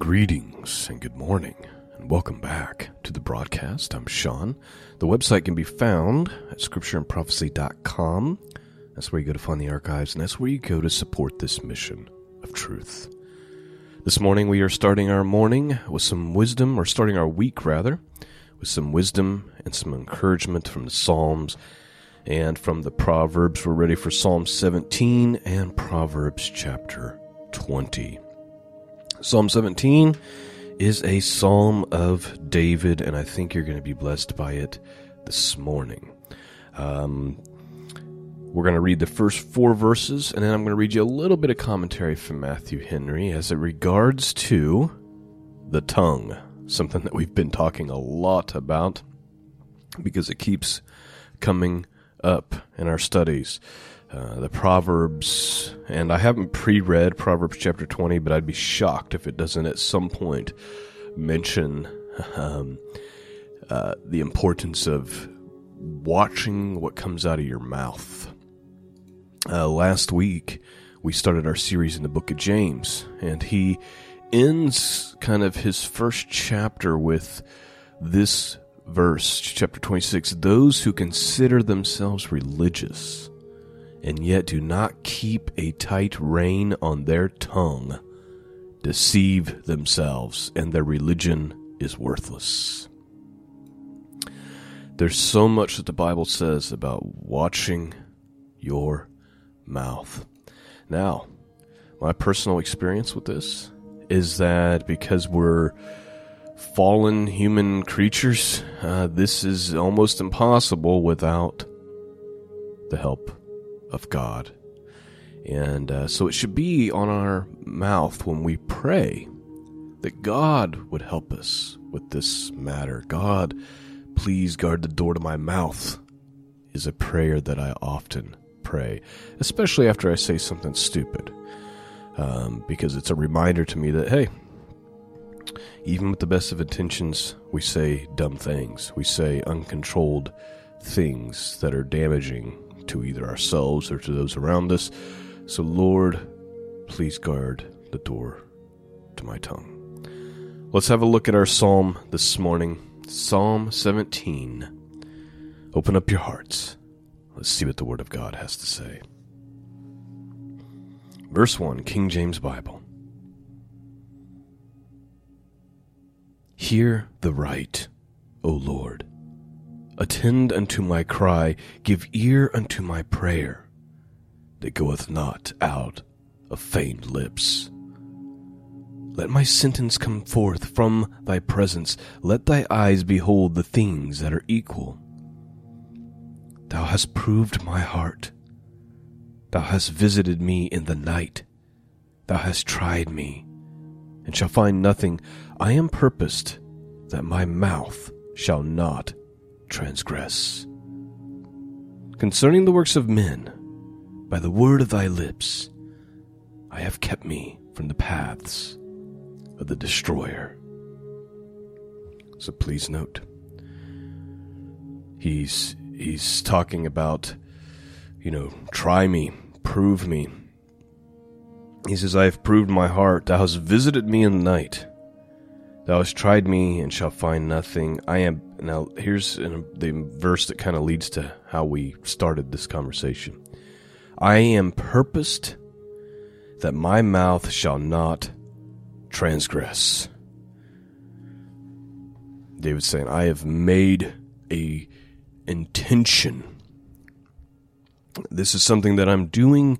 Greetings and good morning, and welcome back to the broadcast. I'm Sean. The website can be found at scriptureandprophecy.com. That's where you go to find the archives, and that's where you go to support this mission of truth. This morning we are starting our morning with some wisdom, or starting our week rather, with some wisdom and some encouragement from the Psalms and from the Proverbs. We're ready for Psalm 17 and Proverbs chapter 20. Psalm 17 is a psalm of David, and I think you're going to be blessed by it this morning. We're going to read the first 4 verses, and then I'm going to read you a little bit of commentary from Matthew Henry as it regards to the tongue, something that we've been talking a lot about because it keeps coming up in our studies. The Proverbs, and I haven't pre-read Proverbs chapter 20, but I'd be shocked if it doesn't at some point mention the importance of watching what comes out of your mouth. Last week, we started our series in the book of James, and he ends kind of his first chapter with this verse, chapter 26, those who consider themselves religious and yet do not keep a tight rein on their tongue, deceive themselves, and their religion is worthless. There's so much that the Bible says about watching your mouth. Now, my personal experience with this is that because we're fallen human creatures, this is almost impossible without the help of God. And so it should be on our mouth when we pray that God would help us with this matter. God, please guard the door to my mouth is a prayer that I often pray, especially after I say something stupid, because it's a reminder to me that, hey, even with the best of intentions, we say dumb things. We say uncontrolled things that are damaging to either ourselves or to those around us. So Lord, please guard the door to my tongue. Let's have a look at our psalm this morning. Psalm 17. Open up your hearts. Let's see what the Word of God has to say. Verse 1, King James Bible. Hear the right, O Lord. Attend unto my cry, give ear unto my prayer, that goeth not out of feigned lips. Let my sentence come forth from thy presence, let thy eyes behold the things that are equal. Thou hast proved my heart, thou hast visited me in the night, thou hast tried me, and shall find nothing. I am purposed that my mouth shall not transgress. Concerning the works of men, by the word of thy lips, I have kept me from the paths of the destroyer. So please note, he's talking about, try me, prove me. He says, I have proved my heart, thou hast visited me in the night. Thou hast tried me and shall find nothing. Now here's the verse that kind of leads to how we started this conversation. I am purposed that my mouth shall not transgress. David's saying, I have made a intention. This is something that I'm doing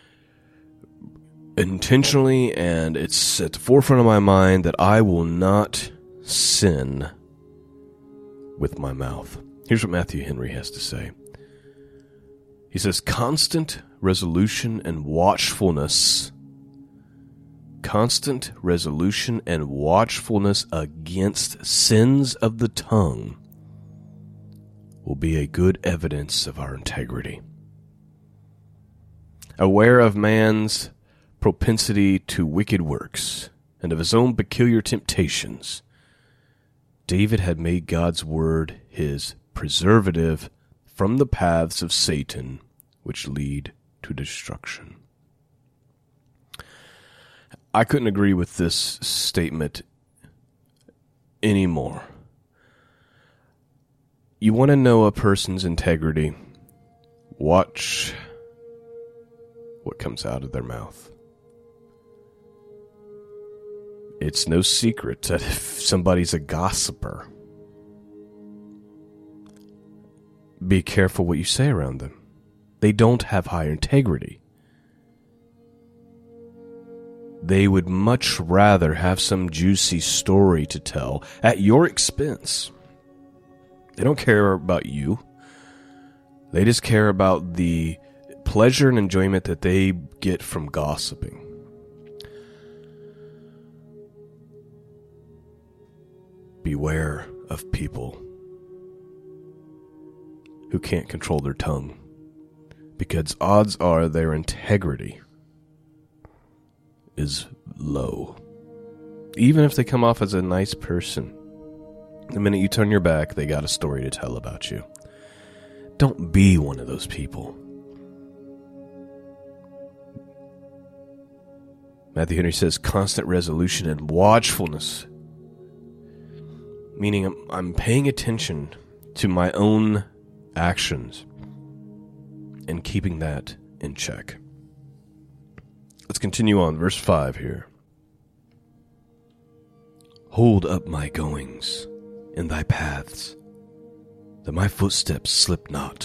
intentionally, and it's at the forefront of my mind that I will not sin with my mouth. Here's what Matthew Henry has to say. He says, constant resolution and watchfulness against sins of the tongue will be a good evidence of our integrity. Aware of man's propensity to wicked works and of his own peculiar temptations, David had made God's word his preservative from the paths of Satan, which lead to destruction. I couldn't agree with this statement anymore. You want to know a person's integrity? Watch what comes out of their mouth. It's no secret that if somebody's a gossiper, be careful what you say around them. They don't have high integrity. They would much rather have some juicy story to tell at your expense. They don't care about you. They just care about the pleasure and enjoyment that they get from gossiping. Beware of people who can't control their tongue, because odds are their integrity is low. Even if they come off as a nice person, the minute you turn your back, they got a story to tell about you. Don't be one of those people. Matthew Henry says constant resolution and watchfulness, meaning I'm paying attention to my own actions and keeping that in check. Let's continue on, verse 5 here. Hold up my goings in thy paths, that my footsteps slip not.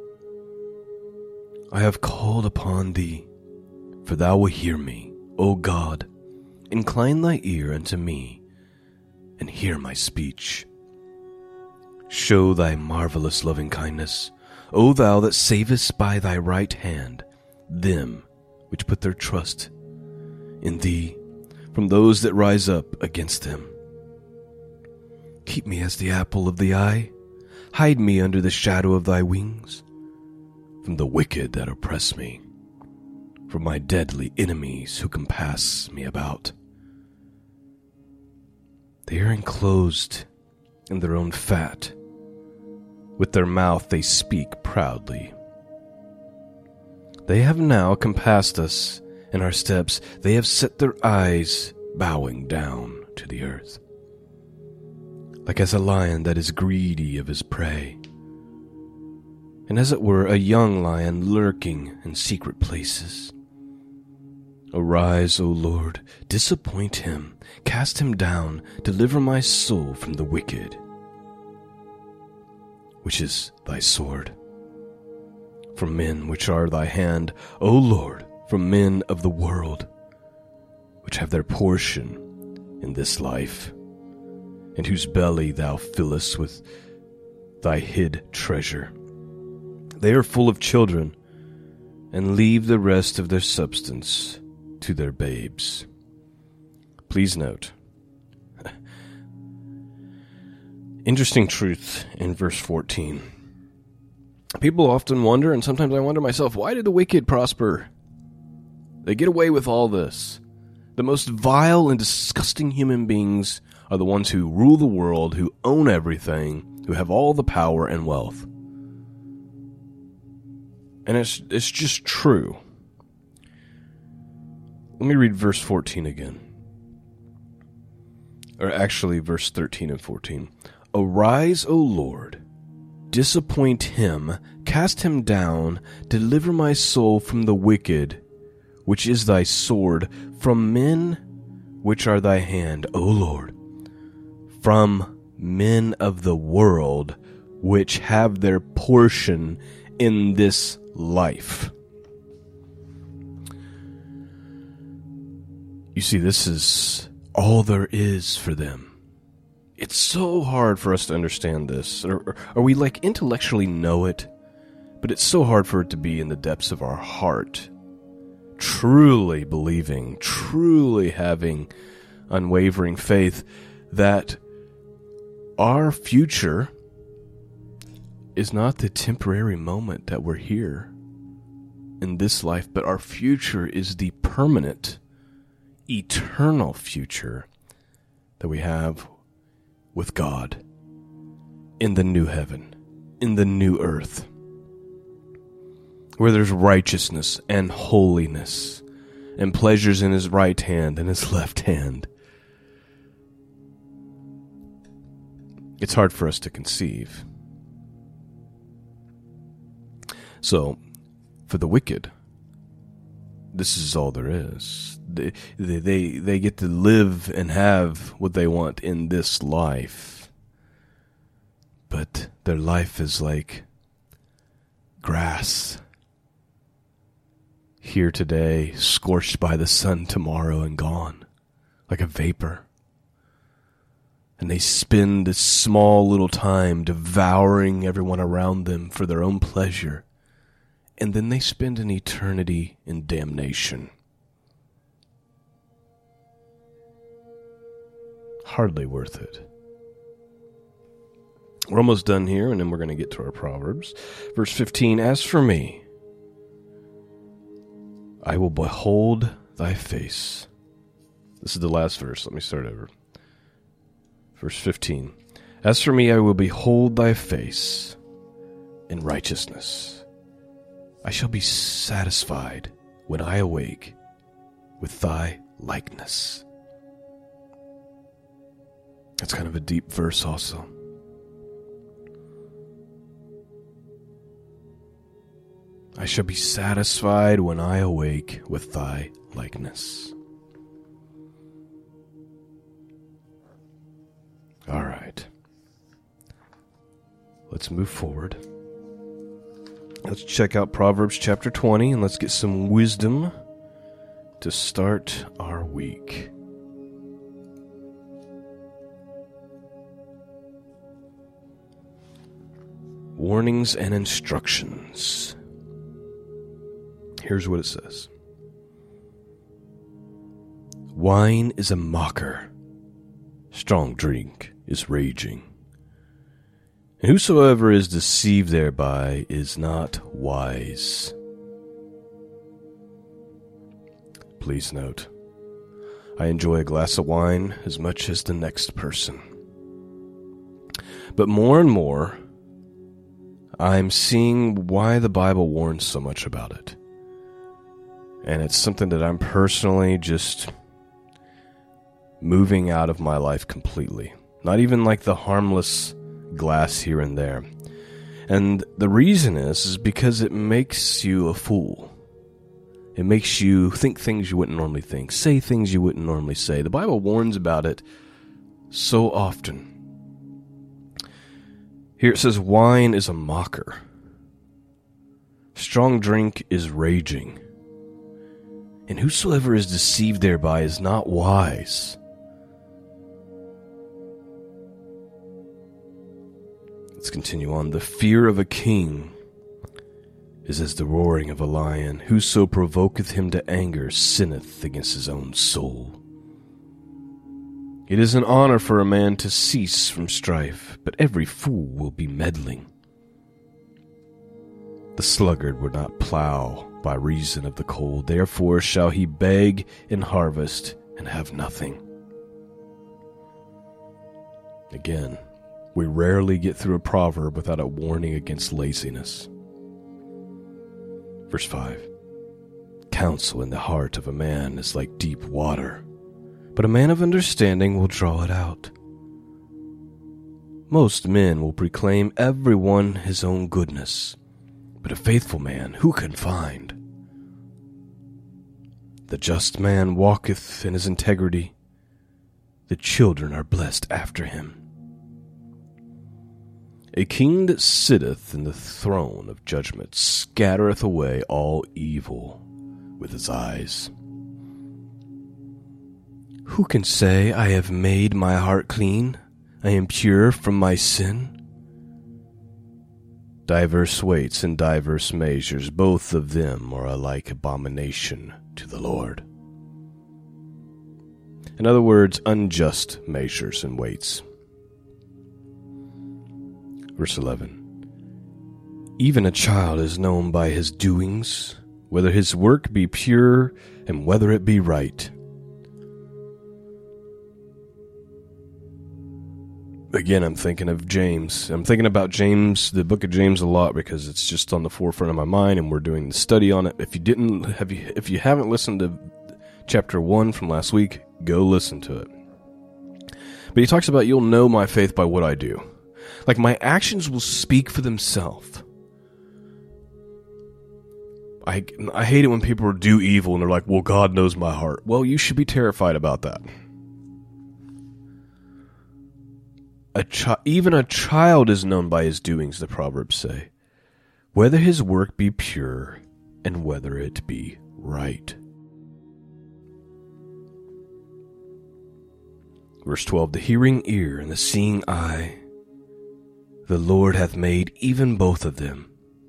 I have called upon thee, for thou wilt hear me. O God, incline thy ear unto me, and hear my speech. Show thy marvelous loving kindness, O thou that savest by thy right hand them which put their trust in thee from those that rise up against them. Keep me as the apple of the eye. Hide me under the shadow of thy wings, from the wicked that oppress me, from my deadly enemies who compass me about. They are enclosed in their own fat. With their mouth they speak proudly. They have now compassed us in our steps. They have set their eyes bowing down to the earth, like as a lion that is greedy of his prey, and as it were a young lion lurking in secret places. Arise, O Lord, disappoint him, cast him down, deliver my soul from the wicked, which is thy sword, from men which are thy hand, O Lord, from men of the world, which have their portion in this life, and whose belly thou fillest with thy hid treasure. They are full of children, and leave the rest of their substance to their babes. Please note, interesting truth in verse 14. People often wonder, and sometimes I wonder myself, why did the wicked prosper? They get away with all this. The most vile and disgusting human beings are the ones who rule the world, who own everything, who have all the power and wealth. And it's just true. Let me read verse 14 again. Or actually, verse 13 and 14. Arise, O Lord, disappoint him, cast him down, deliver my soul from the wicked, which is thy sword, from men which are thy hand, O Lord, from men of the world, which have their portion in this life. You see, this is all there is for them. It's so hard for us to understand this, or we intellectually know it, but it's so hard for it to be in the depths of our heart, truly believing, truly having unwavering faith that our future is not the temporary moment that we're here in this life, but our future is the permanent, eternal future that we have with God in the new heaven, in the new earth, where there's righteousness and holiness and pleasures in his right hand and his left hand. It's hard for us to conceive. So, for the wicked, this is all there is. They get to live and have what they want in this life. But their life is like grass. Here today, scorched by the sun tomorrow and gone. Like a vapor. And they spend this small little time devouring everyone around them for their own pleasure. And then they spend an eternity in damnation. Hardly worth it. We're almost done here, and then we're going to get to our Proverbs. Verse 15, as for me, I will behold thy face. This is the last verse. Let me start over. Verse 15, as for me, I will behold thy face in righteousness. I shall be satisfied when I awake with thy likeness. That's kind of a deep verse also. I shall be satisfied when I awake with thy likeness. All right. Let's move forward. Let's check out Proverbs chapter 20 and let's get some wisdom to start our week. Warnings and instructions. Here's what it says. Wine is a mocker. Strong drink is raging. And whosoever is deceived thereby is not wise. Please note, I enjoy a glass of wine as much as the next person. But more and more, I'm seeing why the Bible warns so much about it. And it's something that I'm personally just moving out of my life completely. Not even like the harmless glass here and there. And the reason is because it makes you a fool. It makes you think things you wouldn't normally think, say things you wouldn't normally say. The Bible warns about it so often. Here it says, wine is a mocker. Strong drink is raging. And whosoever is deceived thereby is not wise. Let's continue on. The fear of a king is as the roaring of a lion. Whoso provoketh him to anger sinneth against his own soul. It is an honor for a man to cease from strife, but every fool will be meddling. The sluggard will not plow by reason of the cold. Therefore shall he beg in harvest and have nothing. Again, we rarely get through a proverb without a warning against laziness. Verse 5. Counsel in the heart of a man is like deep water, but a man of understanding will draw it out. Most men will proclaim everyone his own goodness, but a faithful man who can find? The just man walketh in his integrity. The children are blessed after him. A king that sitteth in the throne of judgment scattereth away all evil with his eyes. Who can say, I have made my heart clean, I am pure from my sin? Diverse weights and diverse measures, both of them are alike abomination to the Lord. In other words, unjust measures and weights. Verse 11. Even a child is known by his doings, whether his work be pure and whether it be right. Again, I'm thinking of James. I'm thinking about James, the book of James, a lot because it's just on the forefront of my mind, and we're doing the study on it. If you haven't listened to chapter 1 from last week. Go listen to it. But he talks about, you'll know my faith by what I do. Like, my actions will speak for themselves. I hate it when people do evil and they're like, well, God knows my heart. Well, you should be terrified about that. Even a child is known by his doings, the Proverbs say, whether his work be pure and whether it be right. Verse 12, the hearing ear and the seeing eye, the Lord hath made even both of them.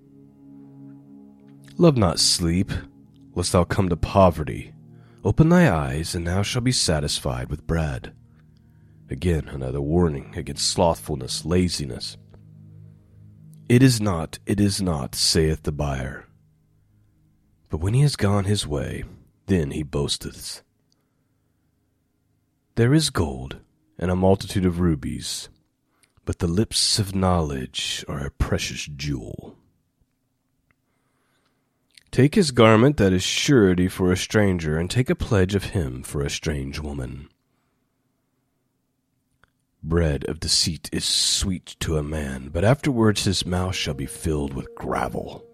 Love not sleep, lest thou come to poverty. Open thy eyes, and thou shalt be satisfied with bread. Again, another warning against slothfulness, laziness. It is not, saith the buyer. But when he is gone his way, then he boasteth. There is gold, and a multitude of rubies, but the lips of knowledge are a precious jewel. Take his garment that is surety for a stranger, and take a pledge of him for a strange woman. Bread of deceit is sweet to a man, but afterwards his mouth shall be filled with gravel.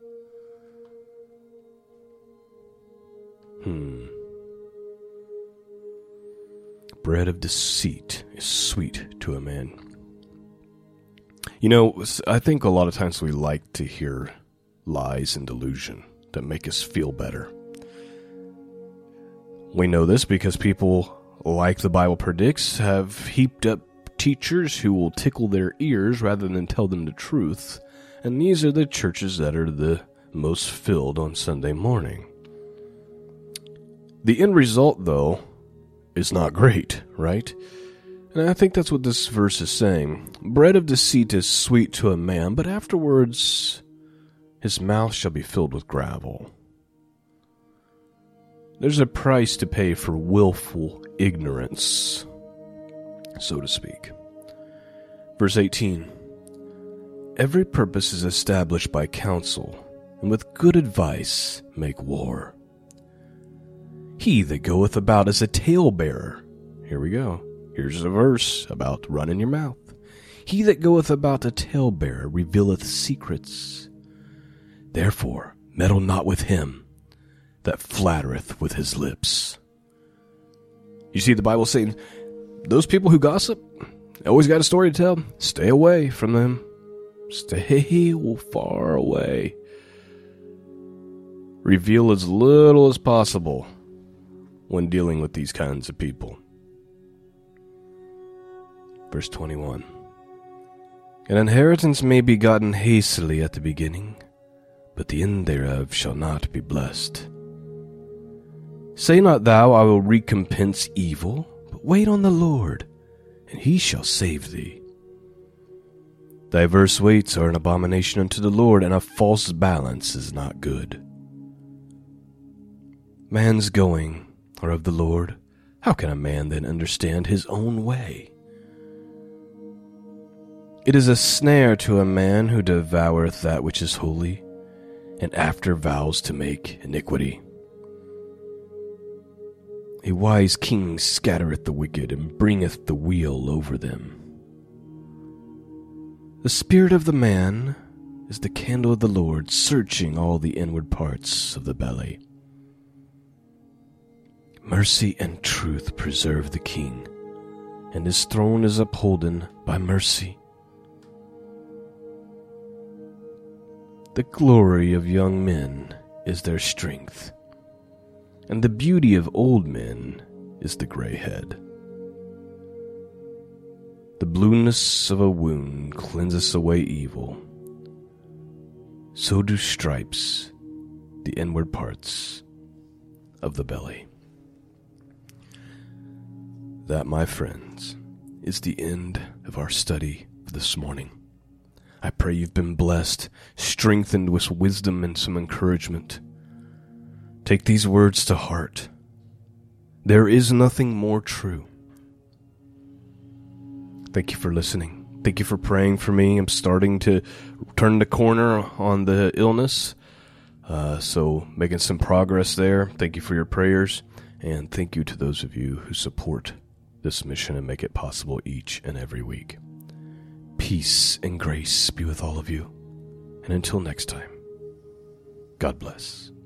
Bread of deceit is sweet to a man. You know, I think a lot of times we like to hear lies and delusion that make us feel better. We know this because people, like the Bible predicts, have heaped up teachers who will tickle their ears rather than tell them the truth, and these are the churches that are the most filled on Sunday morning. The end result, though, is not great, right? And I think that's what this verse is saying. Bread of deceit is sweet to a man, but afterwards his mouth shall be filled with gravel. There's a price to pay for willful ignorance, so to speak. Verse 18. Every purpose is established by counsel, and with good advice make war. He that goeth about as a talebearer. Here we go. Here's a verse about running your mouth. He that goeth about a talebearer revealeth secrets. Therefore, meddle not with him that flattereth with his lips. You see, the Bible saying, those people who gossip, always got a story to tell. Stay away from them. Stay far away. Reveal as little as possible when dealing with these kinds of people. Verse 21. An inheritance may be gotten hastily at the beginning, but the end thereof shall not be blessed. Say not thou, I will recompense evil, but wait on the Lord, and he shall save thee. Diverse weights are an abomination unto the Lord, and a false balance is not good. Man's going are of the Lord. How can a man then understand his own way? It is a snare to a man who devoureth that which is holy, and after vows to make iniquity. A wise king scattereth the wicked, and bringeth the wheel over them. The spirit of the man is the candle of the Lord, searching all the inward parts of the belly. Mercy and truth preserve the king, and his throne is upholden by mercy. The glory of young men is their strength, and the beauty of old men is the gray head. The blueness of a wound cleanseth away evil. So do stripes the inward parts of the belly. That, my friends, is the end of our study for this morning. I pray you've been blessed, strengthened with wisdom and some encouragement. Take these words to heart. There is nothing more true. Thank you for listening. Thank you for praying for me. I'm starting to turn the corner on the illness, so making some progress there. Thank you for your prayers. And thank you to those of you who support this mission and make it possible each and every week. Peace and grace be with all of you. And until next time, God bless.